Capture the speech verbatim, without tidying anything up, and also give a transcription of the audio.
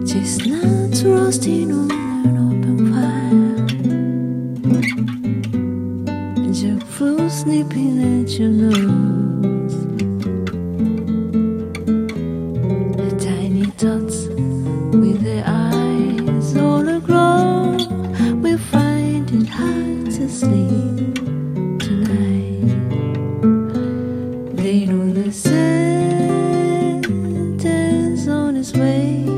Chestnuts roasting on an open fire, jackfruit snipping at your nose. The tiny tots with their eyes all aglow will find it hard to sleep tonight. They know the Santa's on his way.